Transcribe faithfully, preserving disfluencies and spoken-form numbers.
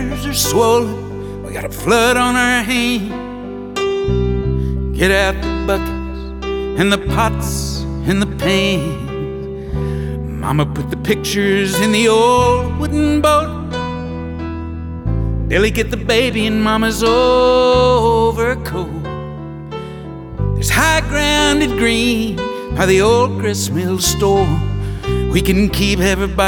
fingers are swollen, we got a flood on our hands. Get out the buckets and the pots and the pans. Mama put the pictures in the old wooden boat. Billy, get the baby in Mama's overcoat. There's high ground at Green by the old gristmill store. We can keep everybody